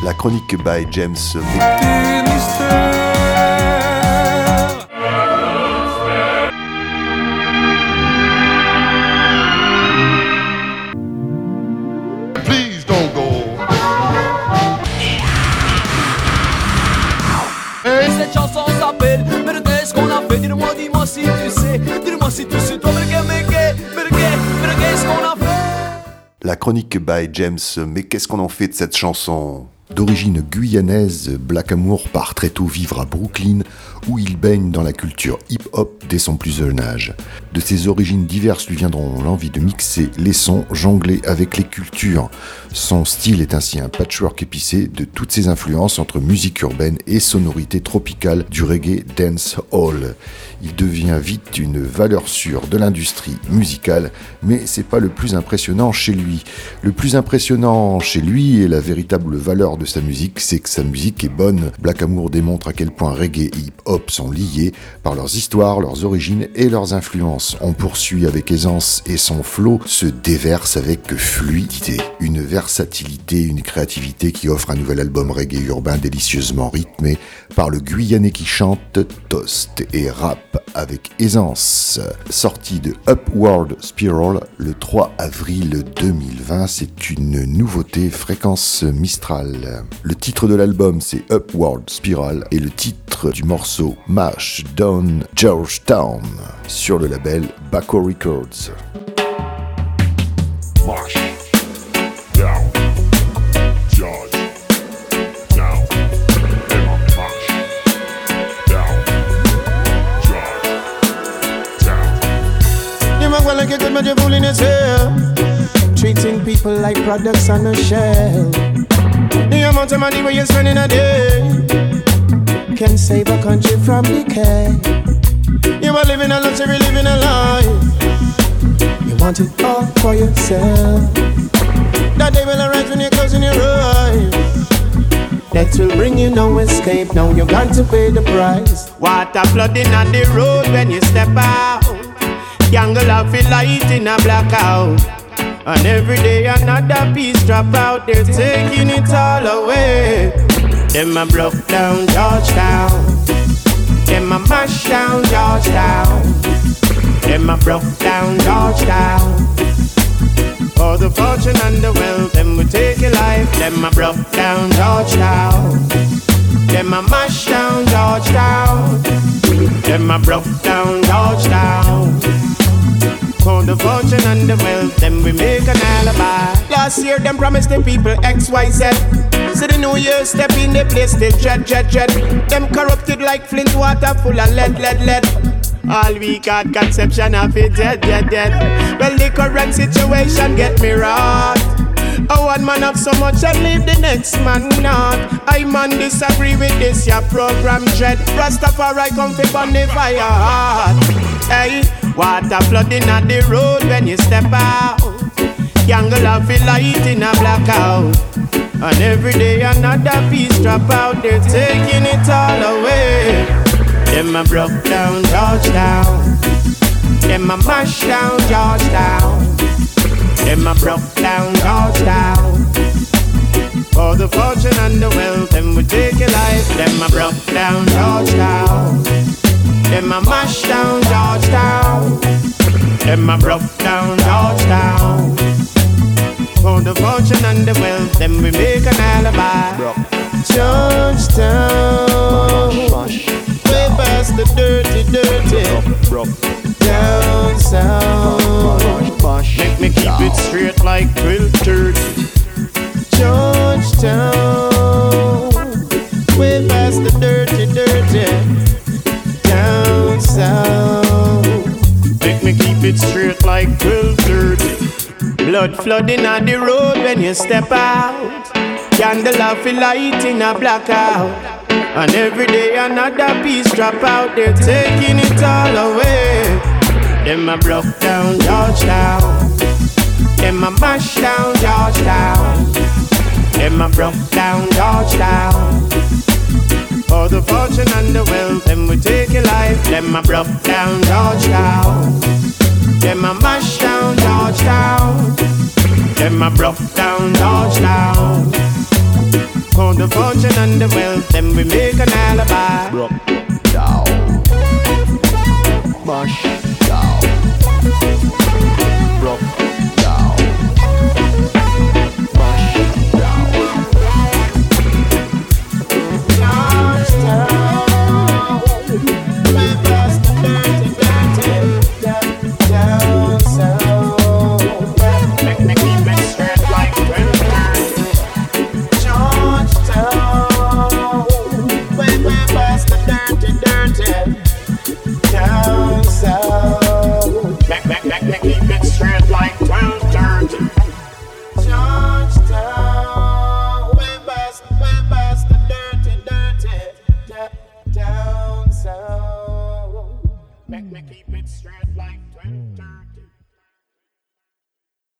La chronique by James Please don't go. Cette chanson s'appelle mais qu'est-ce qu'on a fait? Dis-moi si tu sais. Dis-moi si tu sais. Toi, mais qu'est-ce qu'on a fait? La chronique by James, mais qu'est-ce qu'on en fait de cette chanson ? D'origine guyanaise, Black Amour part très tôt vivre à Brooklyn, où il baigne dans la culture hip-hop dès son plus jeune âge. De ses origines diverses lui viendront l'envie de mixer les sons, jongler avec les cultures. Son style est ainsi un patchwork épicé de toutes ses influences entre musique urbaine et sonorité tropicale du reggae dancehall. Il devient vite une valeur sûre de l'industrie musicale, mais c'est pas le plus impressionnant chez lui. Le plus impressionnant chez lui et la véritable valeur de sa musique, c'est que sa musique est bonne. Black Amour démontre à quel point reggae et hip-hop sont liés par leurs histoires, leurs origines et leurs influences. On poursuit avec aisance et son flow se déverse avec fluidité. Une versatilité, une créativité qui offre un nouvel album reggae urbain délicieusement rythmé par le Guyanais qui chante, toast et rap avec aisance. Sorti de Upward Spiral le 3 avril 2020, c'est une nouveauté fréquence Mistral. Le titre de l'album c'est Upward Spiral et le titre du morceau Mash Down Georgetown sur le label Baco Records. Mash down, George down. Mash down, George down. You might well like a good man, you're fooling yourself. Treating people like products on a shelf. The amount of money where you spend in a day can save a country from decay. You are living a luxury, living a life. You want it all for yourself. That day will arise when you're closing your eyes. That will bring you no escape. Now you got to pay the price. Water flooding on the road when you step out. Jungle of a light in a blackout. And every day another piece drop out. They're taking it all away. Them a broke down Georgetown. Them a mash down Georgetown. Them a broke down Georgetown. For the fortune and the wealth, them we take a life. Them a broke down Georgetown. Them a mash down Georgetown. Them a broke down Georgetown. For the fortune and the wealth, then we make an alibi. Last year, them promised the people XYZ. So the new year step in the place, they dread. Them corrupted like Flint water full of lead. All we got conception of it, dead. Well, the current situation get me wrong. Oh, one man have so much and leave the next man not. I man disagree with this, your program dread. Rastafari come fi burn the fire hot. Hey, water flooding on the road when you step out. Jungle of a light in a blackout. And every day another piece drop out. They're taking it all away. Them a broke down Georgetown. Them a mash down Georgetown. Them a broke down Georgetown. For the fortune and the wealth, them we take a life. Them a broke down Georgetown. Them a mash down Georgetown. Them a broke down Georgetown. For the fortune and the wealth, then we make an alibi. Georgetown, way past the dirty. Down south, make me keep it straight like 12:30. Georgetown, way past the dirty. Down south, make me keep it straight like 12:30. Blood flooding on the road when you step out. Candle of a light in a blackout. And every day another piece drop out. They're taking it all away. Them a broke down Georgetown. Them a mash down Georgetown. Them a broke down Georgetown. For the fortune and the wealth, them we take a life. Them a broke down Georgetown. Them a mash down Georgetown. Them a broke down Georgetown. count the fortune and the wealth, then we make an alibi. Down. Bosh.